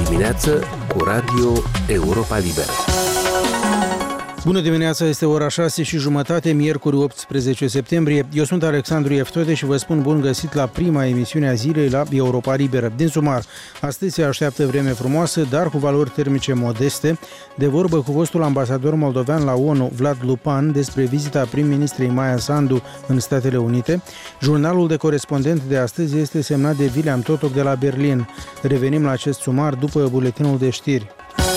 dimineață cu Radio Europa Liberă. Bună dimineața, este ora 6:30, miercuri 18 septembrie. Eu sunt Alexandru Eftode și vă spun bun găsit la prima emisiune a zilei la Europa Liberă. Din sumar, astăzi se așteaptă vreme frumoasă, dar cu valori termice modeste. De vorbă cu fostul ambasador moldovean la ONU, Vlad Lupan, despre vizita prim-ministrei Maia Sandu în Statele Unite. Jurnalul de corespondent de astăzi este semnat de William Totoc de la Berlin. Revenim la acest sumar după buletinul de știri.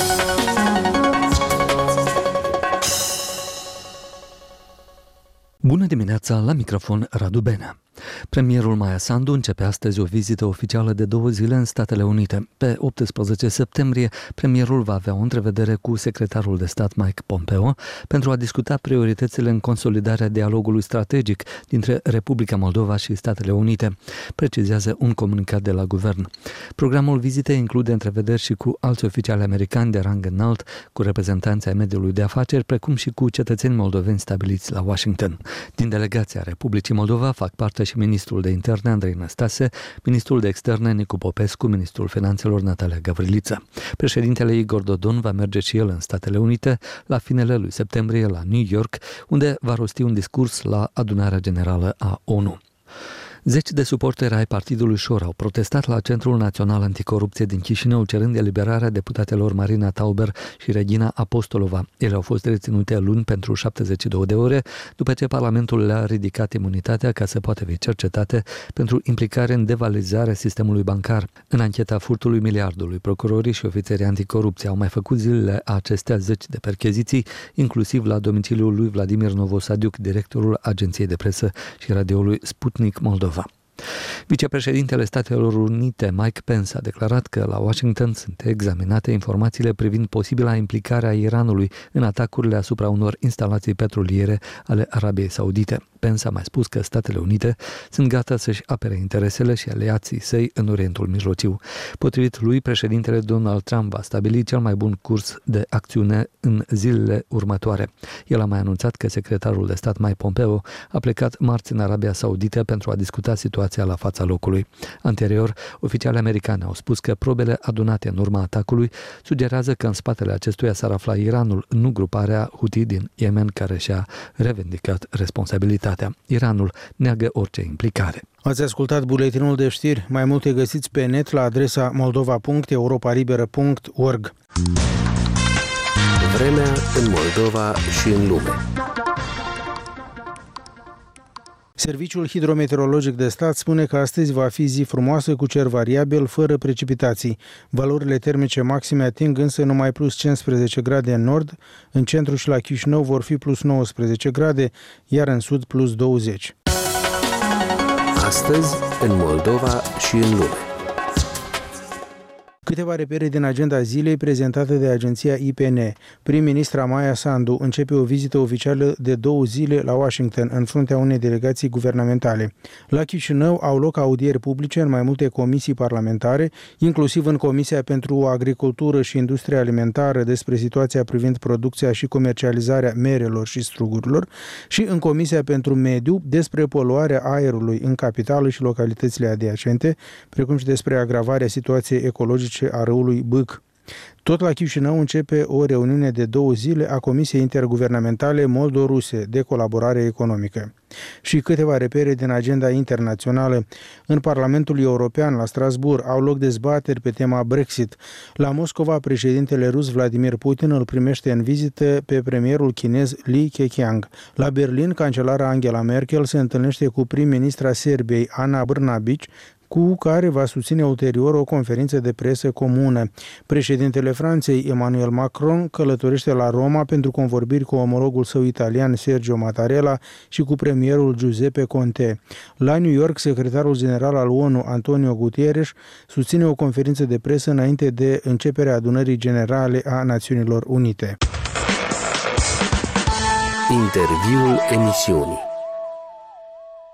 Bună dimineața, la microfon Radu Benea. Premierul Maia Sandu începe astăzi o vizită oficială de 2 zile în Statele Unite. Pe 18 septembrie, premierul va avea o întrevedere cu secretarul de stat Mike Pompeo pentru a discuta prioritățile în consolidarea dialogului strategic dintre Republica Moldova și Statele Unite, precizează un comunicat de la guvern. Programul vizitei include întrevederi și cu alți oficiali americani de rang înalt, cu reprezentanții ai mediului de afaceri, precum și cu cetățeni moldoveni stabiliți la Washington. Din delegația Republicii Moldova fac parte și ministrul de interne Andrei Năstase, ministrul de externe Nicu Popescu, ministrul finanțelor Natalia Gavriliță. Președintele Igor Dodon va merge și el în Statele Unite la finele lui septembrie la New York, unde va rosti un discurs la adunarea generală a ONU. Zeci de suporteri ai Partidului Șor au protestat la Centrul Național Anticorupție din Chișinău, cerând eliberarea deputatelor Marina Tauber și Regina Apostolova. Ele au fost reținute luni pentru 72 de ore, după ce Parlamentul le-a ridicat imunitatea ca să poată fi cercetate pentru implicare în devalizarea sistemului bancar. În ancheta furtului miliardului, procurorii și ofițerii anticorupție au mai făcut zilele acestea zeci de percheziții, inclusiv la domiciliul lui Vladimir Novosadiuc, directorul Agenției de Presă și radioului Sputnik Moldova. Vicepreședintele Statelor Unite, Mike Pence, a declarat că la Washington sunt examinate informațiile privind posibila implicare a Iranului în atacurile asupra unor instalații petroliere ale Arabiei Saudite. Pence a mai spus că Statele Unite sunt gata să-și apere interesele și aliații săi în Orientul Mijlociu. Potrivit lui, președintele Donald Trump va stabili cel mai bun curs de acțiune în zilele următoare. El a mai anunțat că secretarul de stat Mike Pompeo a plecat marți în Arabia Saudită pentru a discuta situația la fața locului. Anterior, oficiali americani au spus că probele adunate în urma atacului sugerează că în spatele acestuia s-ar afla Iranul, nu gruparea Houthi din Yemen, care și-a revendicat responsabilitatea. Iranul neagă orice implicare. Ați ascultat buletinul de știri. Mai multe găsiți pe net la adresa moldova.europalibera.org. Vremea în Moldova și în lume. Serviciul hidrometeorologic de stat spune că astăzi va fi zi frumoasă cu cer variabil, fără precipitații. Valorile termice maxime ating însă numai plus 15 grade în nord, în centru și la Chișinău vor fi plus 19 grade, iar în sud plus 20. Astăzi în Moldova și în lume. Câteva repere din agenda zilei prezentată de agenția IPN. Prim-ministra Maia Sandu începe o vizită oficială de 2 zile la Washington, în fruntea unei delegații guvernamentale. La Chișinău au loc audieri publice în mai multe comisii parlamentare, inclusiv în Comisia pentru Agricultură și Industria Alimentară despre situația privind producția și comercializarea merelor și strugurilor și în Comisia pentru Mediu despre poluarea aerului în capitală și localitățile adiacente, precum și despre agravarea situației ecologice a râului Bâc. Tot la Chișinău începe o reuniune de 2 zile a Comisiei Interguvernamentale Moldo-Ruse de colaborare economică. Și câteva repere din agenda internațională. În Parlamentul European, la Strasbourg, au loc dezbateri pe tema Brexit. La Moscova, președintele rus Vladimir Putin îl primește în vizită pe premierul chinez Li Keqiang. La Berlin, cancelara Angela Merkel se întâlnește cu prim-ministra Serbiei Ana Brnabić, cu care va susține ulterior o conferință de presă comună. Președintele Franței, Emmanuel Macron, călătorește la Roma pentru convorbiri cu omologul său italian Sergio Mattarella și cu premierul Giuseppe Conte. La New York, secretarul general al ONU, Antonio Guterres, susține o conferință de presă înainte de începerea adunării generale a Națiunilor Unite. Interviul emisiunii.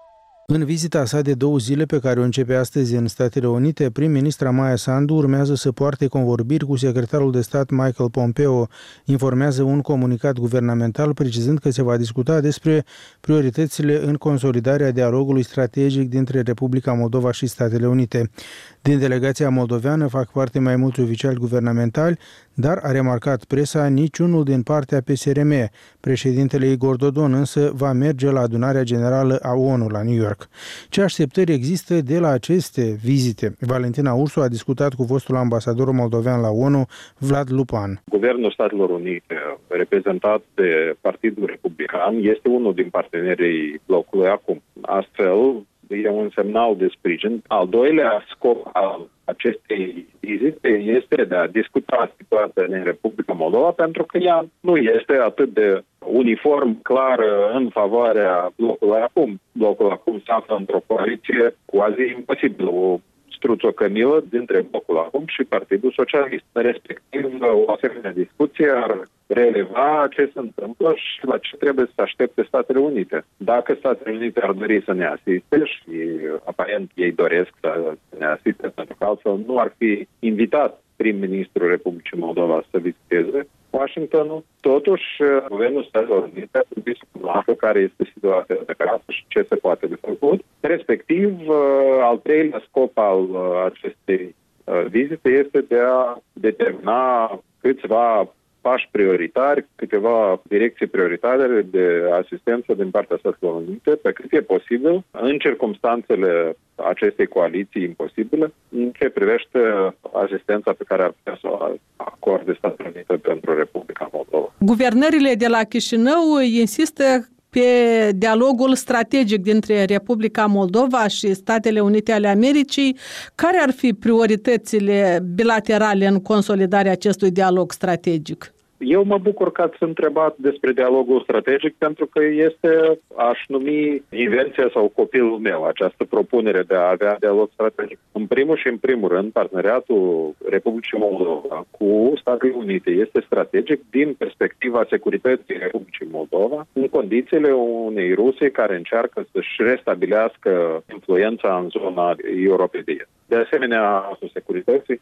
În vizita sa de 2 zile pe care o începe astăzi în Statele Unite, prim-ministra Maia Sandu urmează să poarte convorbiri cu secretarul de stat Michael Pompeo, informează un comunicat guvernamental precizând că se va discuta despre prioritățile în consolidarea dialogului strategic dintre Republica Moldova și Statele Unite. Din delegația moldoveană fac parte mai mulți oficiali guvernamentali, dar, a remarcat presa, niciunul din partea PSRM. Președintele Igor Dodon însă va merge la adunarea generală a ONU la New York. Ce așteptări există de la aceste vizite? Valentina Ursu a discutat cu fostul ambasador moldovean la ONU, Vlad Lupan. Guvernul Statelor Unite, reprezentat de Partidul Republican, este unul din partenerii blocului acum. Astfel, e un semnal de sprijin. Al doilea scop al acestei vizite este de a discuta situația în Republica Moldova, pentru că ea nu este atât de uniform clar în favoarea blocului acum. Blocul acum se află într-o coaliție quasi imposibilă, o struțocănilă dintre blocul acum și Partidul Socialist. Respectiv, o asemenea discuție ar releva ce se întâmplă și la ce trebuie să aștepte Statele Unite. Dacă Statele Unite ar dori să ne asiste și aparent ei doresc să ne asiste, pentru că altfel nu ar fi invitat prim-ministrul Republicii Moldova să viziteze Washingtonul. Totuși, Guvernul Statelor Unite ar trebui să cunoască care este situația de acasă și ce se poate de făcut. Respectiv, al treilea scop al acestei vizite este de a determina câțiva pași prioritari, câteva direcții prioritare de asistență din partea Statelor Unite, pe cât e posibil, în circumstanțele acestei coaliții imposibile, în ce privește asistența pe care ar putea să o acorde Statele Unite pentru Republica Moldova. Guvernările de la Chișinău insistă pe dialogul strategic dintre Republica Moldova și Statele Unite ale Americii. Care ar fi prioritățile bilaterale în consolidarea acestui dialog strategic? Eu mă bucur că ați întrebat despre dialogul strategic, pentru că este, aș numi, invenția sau copilul meu, această propunere de a avea dialog strategic. În primul și în primul rând, parteneriatul Republicii Moldova cu Statele Unite este strategic din perspectiva securității Republicii Moldova, în condițiile unei Rusii care încearcă să-și restabilească influența în zona Europei de Est. De asemenea, securității,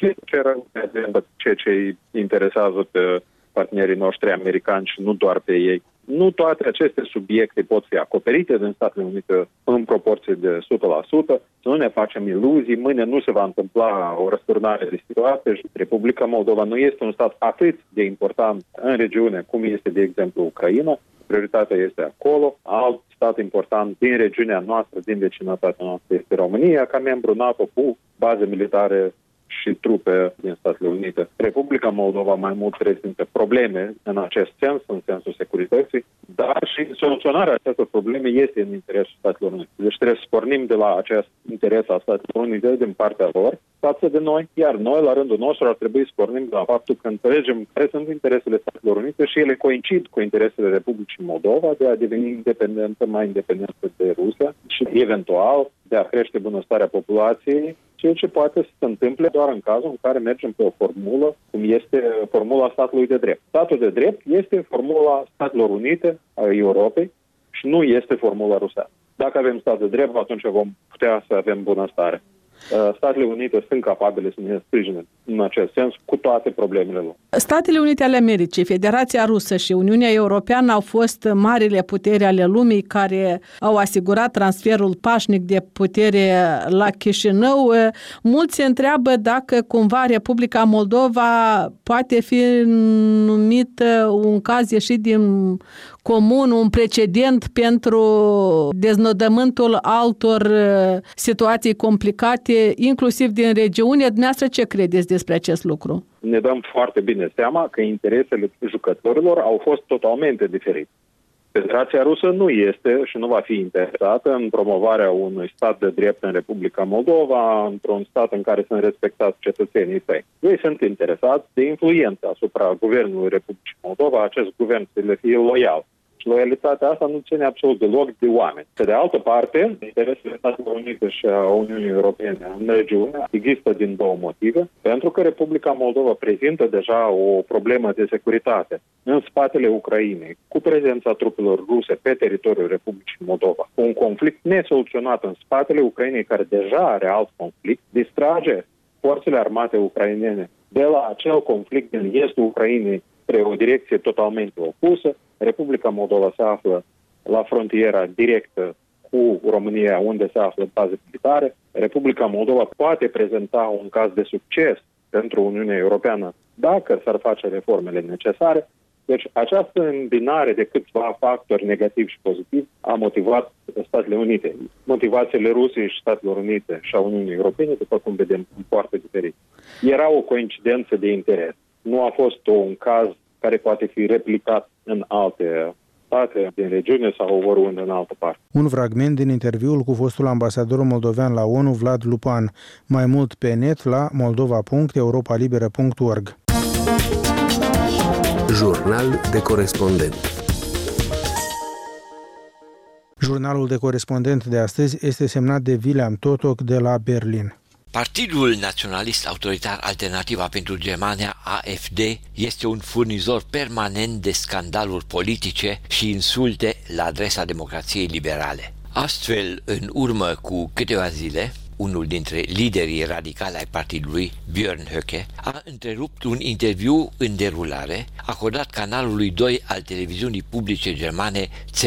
ceea ce îi interesează pe partenerii noștri americani și nu doar pe ei. Nu toate aceste subiecte pot fi acoperite din Statele Unite în proporție de 100%. Să nu ne facem iluzii, mâine nu se va întâmpla o răsturnare de situație și Republica Moldova nu este un stat atât de important în regiune cum este, de exemplu, Ucraina. Prioritatea este acolo. Alt stat important din regiunea noastră, din vecinătatea noastră, este România, ca membru NATO cu baze militare și trupe din Statele Unite. Republica Moldova mai mult prezintă probleme în acest sens, în sensul securității, dar și soluționarea acestor probleme este în interesul Statelor Unite. Deci trebuie să pornim de la acest interes al Statelor Unite din partea lor față de noi, iar noi, la rândul nostru, ar trebui să pornim de la faptul că înțelegem care sunt interesele Statelor Unite și ele coincid cu interesele Republicii Moldova de a deveni independentă, mai independentă de Rusia și, eventual, de a crește bunăstarea populației, ceea ce poate să se întâmple doar în cazul în care mergem pe o formulă, cum este formula statului de drept. Statul de drept este formula Statelor Unite a Europei și nu este formula rusească. Dacă avem stat de drept, atunci vom putea să avem bunăstare. Statele Unite sunt capabile să ne sprijine în acest sens cu toate problemele lor. Statele Unite ale Americii, Federația Rusă și Uniunea Europeană au fost marile puteri ale lumii care au asigurat transferul pașnic de putere la Chișinău. Mulți se întreabă dacă cumva Republica Moldova poate fi numită un caz ieșit din comun, un precedent pentru deznodământul altor situații complicate, inclusiv din regiune. Dumneavoastră ce credeți despre acest lucru? Ne dăm foarte bine seama că interesele jucătorilor au fost totalmente diferite. Federația Rusă nu este și nu va fi interesată în promovarea unui stat de drept în Republica Moldova, într-un stat în care sunt respectați cetățenii săi. Ei sunt interesați de influență asupra guvernului Republicii Moldova, acest guvern să le fie loial. Și loialitatea asta nu ține absolut deloc de oameni. Pe de altă parte, interesele Statelor Unite și a Uniunii Europene în regiune există din două motive. Pentru că Republica Moldova prezintă deja o problemă de securitate în spatele Ucrainei, cu prezența trupelor ruse pe teritoriul Republicii Moldova. Un conflict nesoluționat în spatele Ucrainei, care deja are alt conflict, distrage forțele armate ucrainene de la acel conflict din estul Ucrainei spre o direcție totalmente opusă. Republica Moldova se află la frontiera directă cu România, unde se află baze militare. Republica Moldova poate prezenta un caz de succes pentru Uniunea Europeană dacă s-ar face reformele necesare. Deci această îmbinare de câțiva factori negativi și pozitivi a motivat Statele Unite. Motivațiile Rusiei și Statelor Unite și a Uniunii Europene, după cum vedem, sunt foarte diferite. Era o coincidență de interes. Nu a fost un caz care poate fi replicat în alte state din regiune sau oriunde în altă parte. Un fragment din interviul cu fostul ambasador moldovean la ONU, Vlad Lupan. Mai mult pe net la moldova.europalibera.org. Jurnal de corespondent. Jurnalul de corespondent de astăzi este semnat de William Totok de la Berlin. Partidul Naționalist Autoritar Alternativa pentru Germania, AfD, este un furnizor permanent de scandaluri politice și insulte la adresa democrației liberale. Astfel, în urmă cu câteva zile, unul dintre liderii radicali ai partidului, Björn Höcke, a întrerupt un interviu în derulare acordat canalului 2 al televiziunii publice germane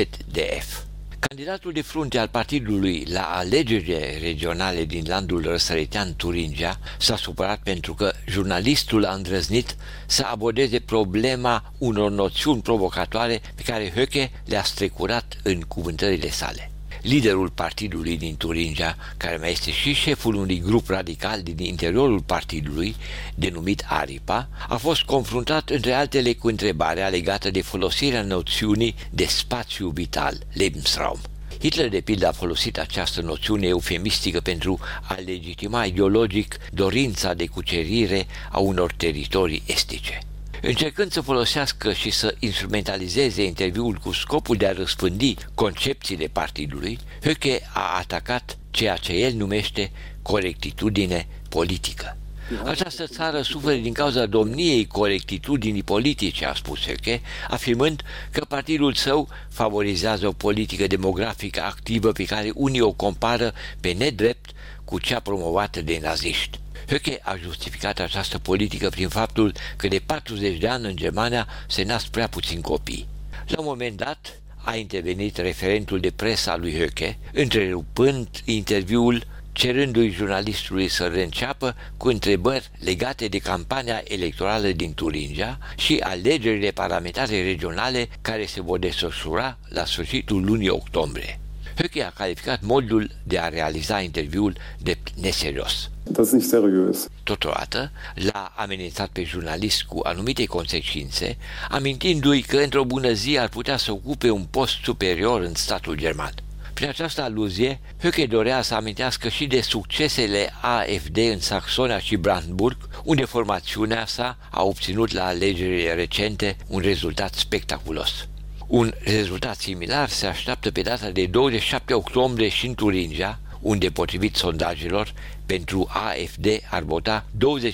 ZDF. Candidatul de frunte al partidului la alegerile regionale din landul răsăritean Turingia s-a supărat pentru că jurnalistul a îndrăznit să abordeze problema unor noțiuni provocatoare pe care Höcke le-a strecurat în cuvântările sale. Liderul partidului din Turingia, care mai este și șeful unui grup radical din interiorul partidului, denumit Aripa, a fost confruntat între altele cu întrebarea legată de folosirea noțiunii de spațiu vital, Lebensraum. Hitler, de pildă, a folosit această noțiune eufemistică pentru a legitima ideologic dorința de cucerire a unor teritorii estice. Încercând să folosească și să instrumentalizeze interviul cu scopul de a răspândi concepțiile partidului, Höcke a atacat ceea ce el numește corectitudine politică. Această țară suferă din cauza domniei corectitudinii politice, a spus Höcke, afirmând că partidul său favorizează o politică demografică activă pe care unii o compară pe nedrept cu cea promovată de naziști. Höcke a justificat această politică prin faptul că de 40 de ani în Germania se nasc prea puțini copii. La un moment dat a intervenit referentul de presă al lui Höcke, întrerupând interviul, cerându-i jurnalistului să reînceapă cu întrebări legate de campania electorală din Turingia și alegerile parlamentare regionale care se vor desfășura la sfârșitul lunii octombrie. Höcke a calificat modul de a realiza interviul de neserios. Das ist nicht seriös. Totodată, l-a amenințat pe jurnalist cu anumite consecințe, amintindu-i că într-o bună zi ar putea să ocupe un post superior în statul german. Prin această aluzie, Höcke dorea să amintească și de succesele AfD în Saxonia și Brandenburg, unde formațiunea sa a obținut la alegerile recente un rezultat spectaculos. Un rezultat similar se așteaptă pe data de 27 octombrie și în Turingia, unde, potrivit sondajelor, pentru AfD ar vota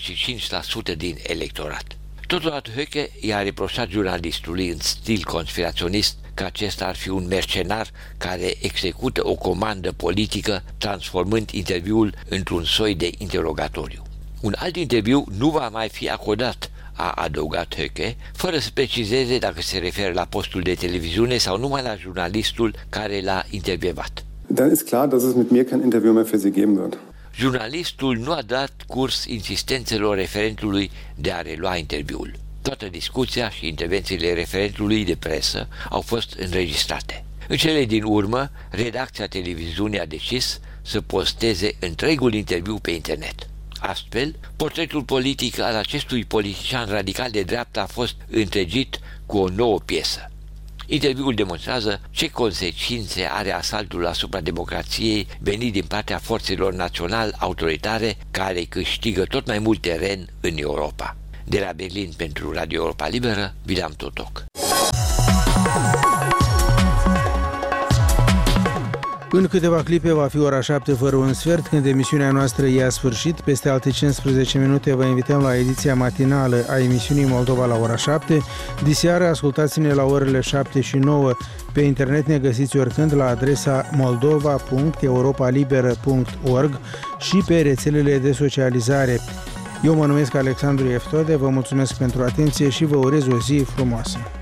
25% din electorat. Totodată Höcke i-a reproșat jurnalistului în stil conspiraționist că acesta ar fi un mercenar care execută o comandă politică, transformând interviul într-un soi de interogatoriu. Un alt interviu nu va mai fi acordat, a adăugat Höcke, fără să precizeze dacă se referă la postul de televiziune sau numai la jurnalistul care l-a intervievat. Dann ist klar, dass es mit mir kein Interview mehr für Sie geben wird. Jurnalistul nu a dat curs insistențelor referentului de a relua interviul. Toată discuția și intervențiile referentului de presă au fost înregistrate. În cele din urmă, redacția televiziunii a decis să posteze întregul interviu pe internet. Astfel, portretul politic al acestui politician radical de dreapta a fost întregit cu o nouă piesă. Interviul demonstrează ce consecințe are asaltul asupra democrației venit din partea forțelor național-autoritare care câștigă tot mai mult teren în Europa. De la Berlin pentru Radio Europa Liberă, William Totok. În câteva clipe va fi ora 7 fără un sfert, când emisiunea noastră ia sfârșit. Peste alte 15 minute vă invităm la ediția matinală a emisiunii Moldova la ora 7. Diseară ascultați-ne la orele 7 și 9. Pe internet ne găsiți oricând la adresa moldova.europalibera.org și pe rețelele de socializare. Eu mă numesc Alexandru Eftode, vă mulțumesc pentru atenție și vă urez o zi frumoasă.